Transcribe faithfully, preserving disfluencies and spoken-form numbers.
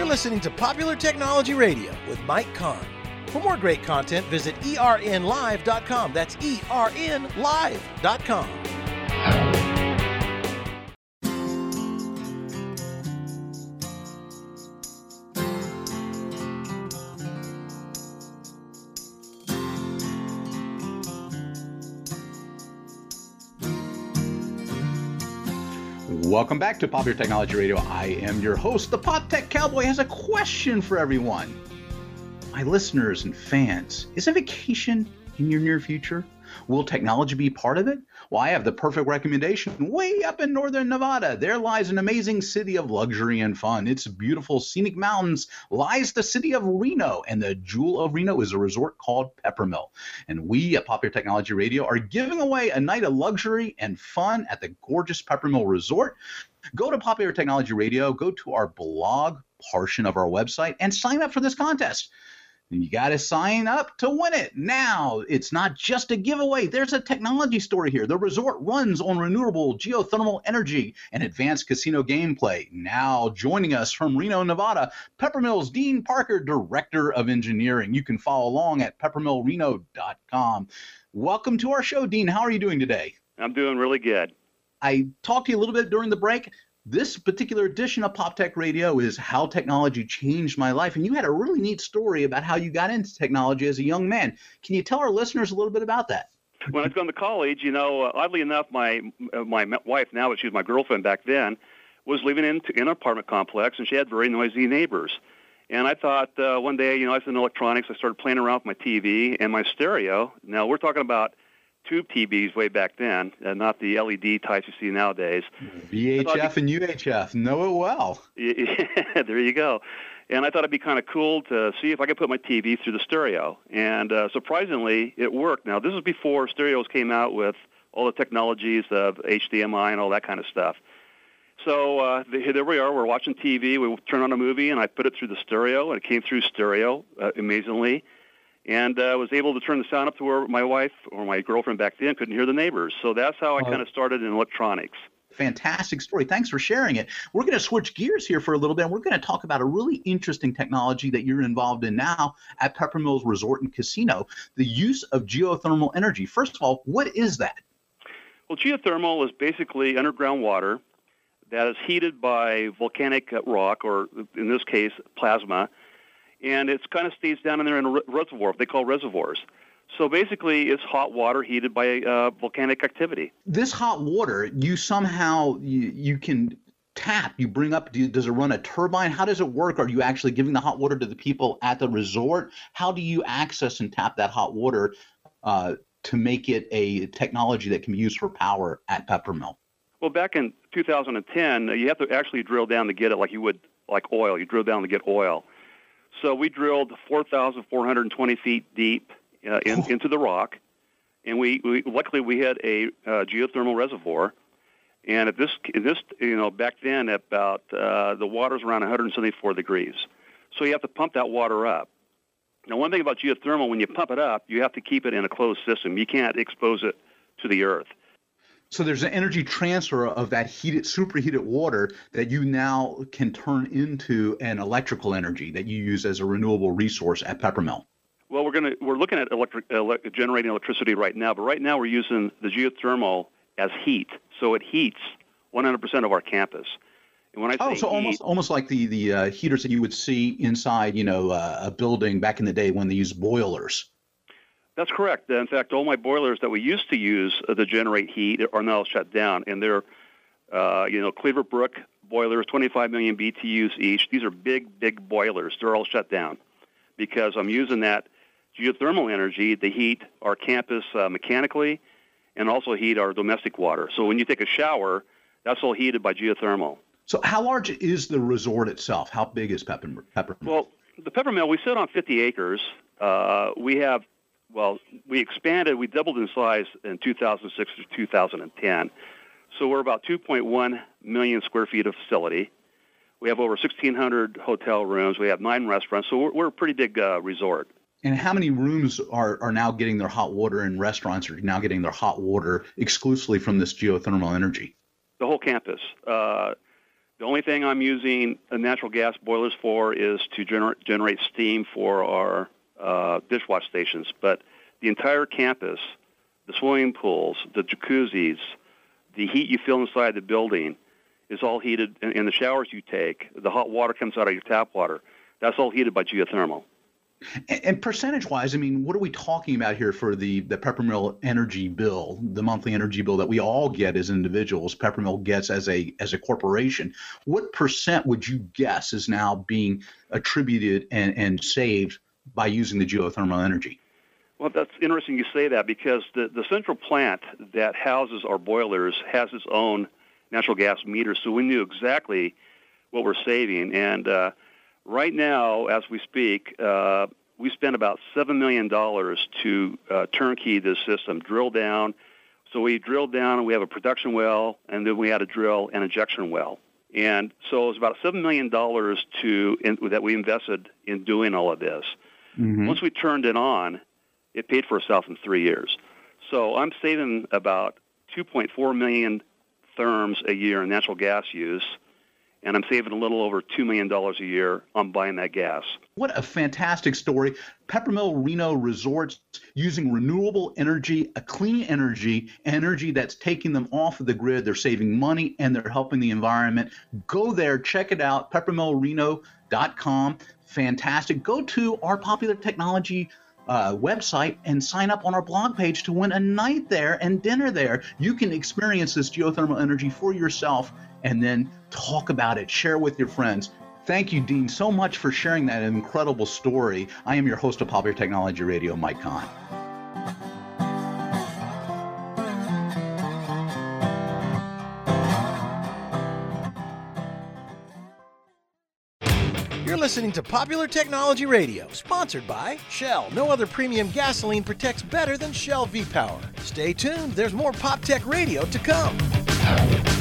You're listening to Popular Technology Radio with Mike Kahn. For more great content, visit E R N live dot com. That's E R N live dot com. Welcome back to Popular Technology Radio. I am your host. The Pop Tech Cowboy has a question for everyone. My listeners and fans, is a vacation in your near future? Will technology be part of it? Well, I have the perfect recommendation. Way up in northern Nevada, there lies an amazing city of luxury and fun. Its beautiful scenic mountains lies the city of Reno, and the jewel of Reno is a resort called Peppermill. And we at Popular Technology Radio are giving away a night of luxury and fun at the gorgeous Peppermill Resort. Go to Popular Technology Radio, go to our blog portion of our website, and sign up for this contest. And you got to sign up to win it. Now, it's not just a giveaway. There's a technology story here. The resort runs on renewable geothermal energy and advanced casino gameplay. Now, joining us from Reno, Nevada, Peppermill's Dean Parker, Director of Engineering. You can follow along at peppermill reno dot com. Welcome to our show, Dean. How are you doing today? I'm doing really good. I talked to you a little bit during the break. This particular edition of Pop Tech Radio is how technology changed my life. And you had a really neat story about how you got into technology as a young man. Can you tell our listeners a little bit about that? When I was going to college, you know, uh, oddly enough, my uh, my wife now, but she was my girlfriend back then, was living in, in an apartment complex, and she had very noisy neighbors. And I thought uh, one day, you know, I was in electronics. I started playing around with my T V and my stereo. Now, we're talking about tube T Vs way back then, uh, not the L E D types you see nowadays. V H F and U H F, know it well. Yeah, there you go. And I thought it'd be kind of cool to see if I could put my T V through the stereo. And uh, surprisingly, it worked. Now, this is before stereos came out with all the technologies of H D M I and all that kind of stuff. So uh, there we are. We're watching T V. We turn on a movie, and I put it through the stereo, and it came through stereo, uh, amazingly. And I uh, was able to turn the sound up to where my wife or my girlfriend back then couldn't hear the neighbors. So that's how I kind of started in electronics. Fantastic story. Thanks for sharing it. We're going to switch gears here for a little bit. We're going to talk about a really interesting technology that you're involved in now at Peppermill's Resort and Casino, the use of geothermal energy. First of all, what is that? Well, geothermal is basically underground water that is heated by volcanic rock, or in this case, plasma. And it kind of stays down in there in a reservoir, they call reservoirs. So basically, it's hot water heated by uh, volcanic activity. This hot water, you somehow, you, you can tap, you bring up, do, does it run a turbine? How does it work? Are you actually giving the hot water to the people at the resort? How do you access and tap that hot water uh, to make it a technology that can be used for power at Peppermill? Well, back in two thousand ten, you have to actually drill down to get it like you would like oil. You drill down to get oil. So we drilled four thousand four hundred twenty feet deep uh, in, oh. into the rock, and we, we luckily we had a uh, geothermal reservoir. And at this, this, you know, back then about uh, the water's around one hundred seventy-four degrees. So you have to pump that water up. Now, one thing about geothermal, when you pump it up, you have to keep it in a closed system. You can't expose it to the earth. So there's an energy transfer of that heated, superheated water that you now can turn into an electrical energy that you use as a renewable resource at Peppermill. Well, we're going to we're looking at electric, ele- generating electricity right now, but right now we're using the geothermal as heat, so it heats one hundred percent of our campus. And when I say oh, so heat, almost almost like the the uh, heaters that you would see inside, you know, uh, a building back in the day when they used boilers. That's correct. In fact, all my boilers that we used to use to generate heat are now shut down, and they're, uh, you know, Cleaver Brook boilers, twenty-five million B T Us each. These are big, big boilers. They're all shut down because I'm using that geothermal energy to heat our campus uh, mechanically and also heat our domestic water. So when you take a shower, that's all heated by geothermal. So how large is the resort itself? How big is Peppermill? Well, the Peppermill, we sit on fifty acres. Uh, we have Well, we expanded, we doubled in size in two thousand six to two thousand ten. So we're about two point one million square feet of facility. We have over sixteen hundred hotel rooms. We have nine restaurants. So we're, we're a pretty big uh, resort. And how many rooms are, are now getting their hot water, and restaurants are now getting their hot water exclusively from this geothermal energy? The whole campus. Uh, The only thing I'm using uh, natural gas boilers for is to gener- generate steam for our uh, dishwash stations. But the entire campus, the swimming pools, the jacuzzis, the heat you feel inside the building is all heated, and, and the showers you take, the hot water comes out of your tap water. That's all heated by geothermal. And, and percentage-wise, I mean, what are we talking about here for the, the Peppermill energy bill, the monthly energy bill that we all get as individuals, Peppermill gets as a as a corporation? What percent would you guess is now being attributed and, and saved by using the geothermal energy? Well, that's interesting you say that, because the, the central plant that houses our boilers has its own natural gas meter, so we knew exactly what we're saving. And uh, right now, as we speak, uh, we spent about seven million dollars to uh, turnkey this system, drill down. So we drilled down, and we have a production well, and then we had to drill an injection well. And so it was about seven million dollars to in, that we invested in doing all of this. Mm-hmm. Once we turned it on, it paid for itself in three years. So I'm saving about two point four million therms a year in natural gas use, and I'm saving a little over two million dollars a year on buying that gas. What a fantastic story. Peppermill Reno Resorts using renewable energy, a clean energy, energy that's taking them off of the grid. They're saving money and they're helping the environment. Go there, check it out, peppermill reno dot com. Fantastic. Go to our Popular Technology Uh, website and sign up on our blog page to win a night there and dinner there. You can experience this geothermal energy for yourself and then talk about it, share with your friends. Thank you, Dean, so much for sharing that incredible story. I am your host of Popular Technology Radio, Mike Kahn. You're listening to Popular Technology Radio, sponsored by Shell. No other premium gasoline protects better than Shell V-Power. Stay tuned, there's more Pop Tech Radio to come.